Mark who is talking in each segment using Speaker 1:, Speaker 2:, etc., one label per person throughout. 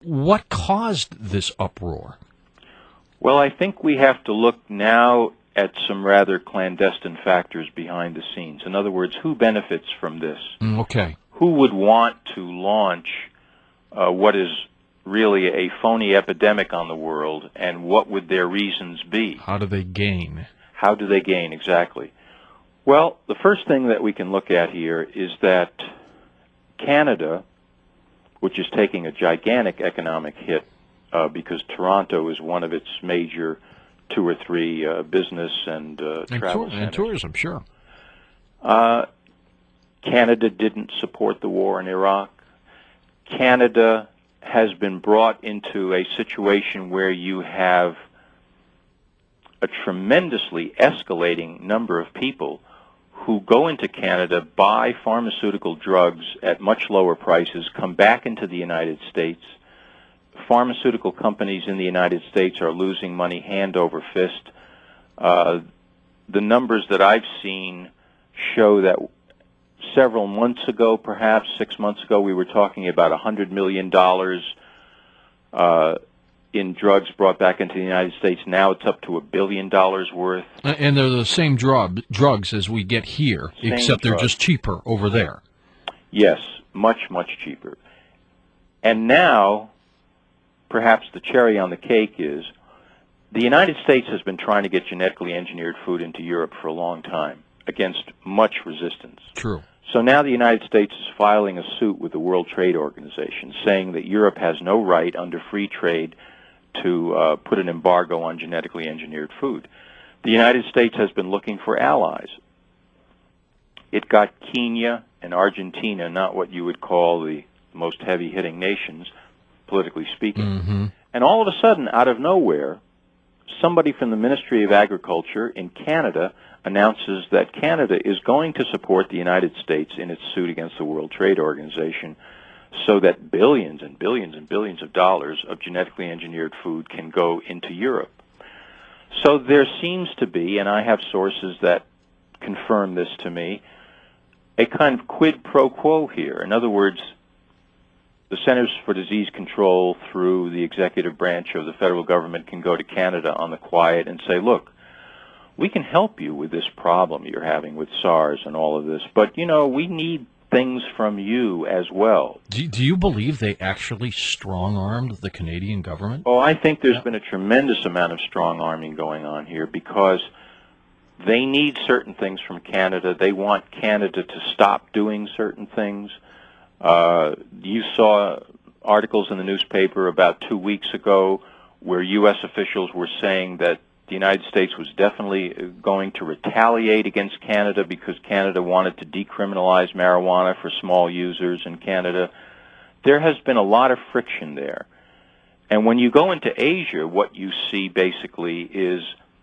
Speaker 1: What caused this uproar?
Speaker 2: Well, I think we have to look now at some rather clandestine factors behind the scenes. In other words, who benefits from this?
Speaker 1: Okay.
Speaker 2: Who would want to launch what is really a phony epidemic on the world, and what would their reasons be?
Speaker 1: How do they gain?
Speaker 2: How do they gain, exactly? Well, the first thing that we can look at here is that Canada, which is taking a gigantic economic hit because Toronto is one of its major 2 or 3 business and travel centers.
Speaker 1: And tourism, sure.
Speaker 2: Canada didn't support the war in Iraq. Canada has been brought into a situation where you have a tremendously escalating number of people who go into Canada, buy pharmaceutical drugs at much lower prices, come back into the United States. Pharmaceutical companies in the United States are losing money hand over fist. The numbers that I've seen show that several months ago, perhaps 6 months ago, we were talking about $100 million in drugs brought back into the United States. Now it's up to $1 billion worth.
Speaker 1: And they're the same drugs as we get here, except they're just cheaper over there.
Speaker 2: Yes, much, much cheaper. And now, perhaps the cherry on the cake is, the United States has been trying to get genetically engineered food into Europe for a long time, against much resistance.
Speaker 1: True.
Speaker 2: So now the United States is filing a suit with the World Trade Organization saying that Europe has no right under free trade to put an embargo on genetically engineered food. The United States has been looking for allies. It got Kenya and Argentina, not what you would call the most heavy-hitting nations, politically speaking.
Speaker 1: Mm-hmm.
Speaker 2: And all of a sudden, out of nowhere, somebody from the Ministry of Agriculture in Canada announces that Canada is going to support the United States in its suit against the World Trade Organization so that billions and billions and billions of dollars of genetically engineered food can go into Europe. So there seems to be, and I have sources that confirm this to me, a kind of quid pro quo here. In other words, the Centers for Disease Control through the executive branch of the federal government can go to Canada on the quiet and say, look, we can help you with this problem you're having with SARS and all of this, but, you know, we need things from you as well.
Speaker 1: Do you believe they actually strong-armed the Canadian government?
Speaker 2: Oh, I think there's been a tremendous amount of strong-arming going on here because they need certain things from Canada. They want Canada to stop doing certain things. You saw articles in the newspaper about 2 weeks ago where U.S. officials were saying that the United States was definitely going to retaliate against Canada because Canada wanted to decriminalize marijuana for small users in Canada. There has been a lot of friction there. And when you go into Asia, what you see basically is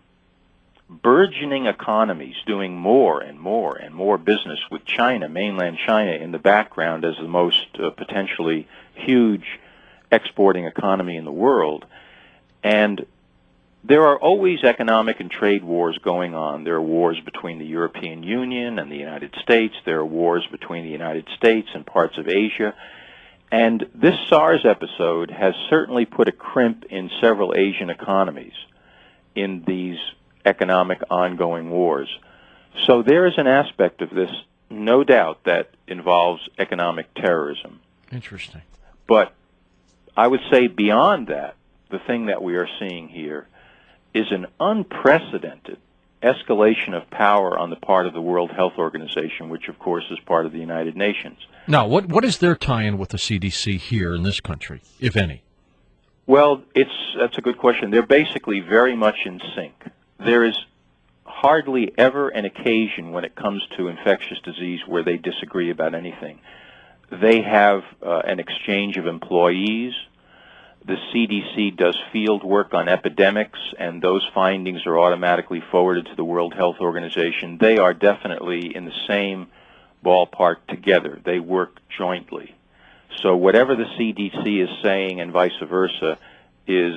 Speaker 2: burgeoning economies doing more and more and more business with China, mainland China, in the background as the most potentially huge exporting economy in the world. And there are always economic and trade wars going on. There are wars between the European Union and the United States. There are wars between the United States and parts of Asia. And this SARS episode has certainly put a crimp in several Asian economies in these economic ongoing wars. So there is an aspect of this, no doubt, that involves economic terrorism.
Speaker 1: Interesting.
Speaker 2: But I would say beyond that, the thing that we are seeing here is an unprecedented escalation of power on the part of the World Health Organization, which, of course, is part of the United Nations.
Speaker 1: Now, what is their tie-in with the CDC here in this country, if any?
Speaker 2: Well, that's a good question. They're basically very much in sync. There is hardly ever an occasion when it comes to infectious disease where they disagree about anything. They have an exchange of employees. The CDC does field work on epidemics, and those findings are automatically forwarded to the World Health Organization. They are definitely in the same ballpark together. They work jointly. So whatever the CDC is saying and vice versa is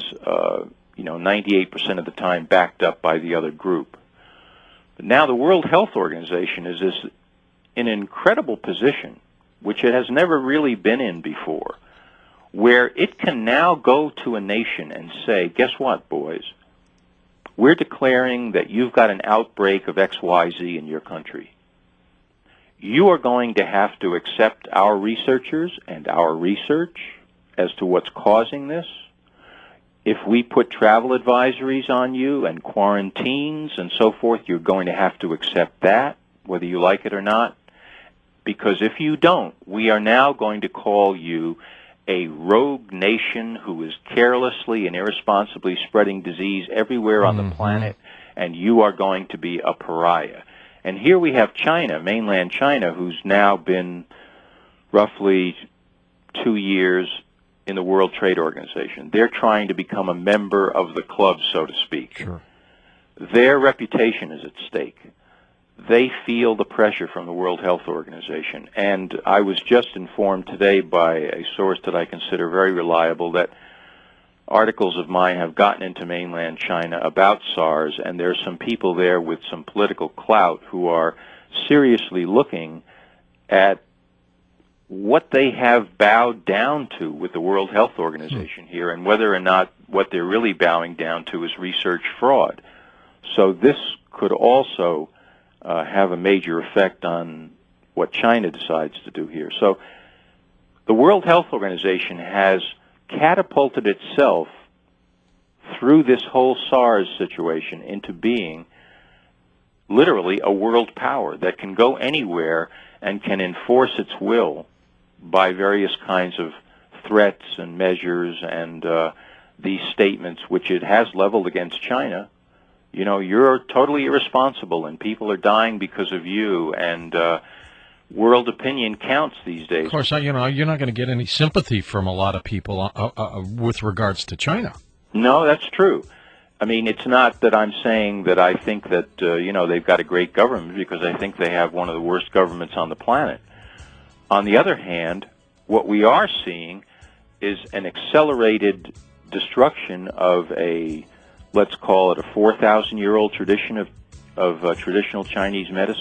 Speaker 2: 98% of the time backed up by the other group. But now the World Health Organization is in an incredible position, which it has never really been in before, where it can now go to a nation and say, guess what, boys? We're declaring that you've got an outbreak of XYZ in your country. You are going to have to accept our researchers and our research as to what's causing this. If we put travel advisories on you and quarantines and so forth, you're going to have to accept that, whether you like it or not. Because if you don't, we are now going to call you a rogue nation who is carelessly and irresponsibly spreading disease everywhere on the planet, and you are going to be a pariah. And here we have China, mainland China, who's now been roughly 2 years in the World Trade Organization. They're trying to become a member of the club, so to speak.
Speaker 1: Sure.
Speaker 2: Their reputation is at stake. They feel the pressure from the World Health Organization. And I was just informed today by a source that I consider very reliable that articles of mine have gotten into mainland China about SARS, and there's some people there with some political clout who are seriously looking at what they have bowed down to with the World Health Organization here, and whether or not what they're really bowing down to is research fraud. So this could also have a major effect on what China decides to do here. So the World Health Organization has catapulted itself through this whole SARS situation into being literally a world power that can go anywhere and can enforce its will by various kinds of threats and measures and these statements, which it has leveled against China. You know, you're totally irresponsible, and people are dying because of you, and world opinion counts these days.
Speaker 1: Of course, you're not going to get any sympathy from a lot of people with regards to China.
Speaker 2: No, that's true. I mean, it's not that I'm saying that I think that, they've got a great government, because I think they have one of the worst governments on the planet. On the other hand, what we are seeing is an accelerated destruction of let's call it a 4,000-year-old tradition of traditional Chinese medicine.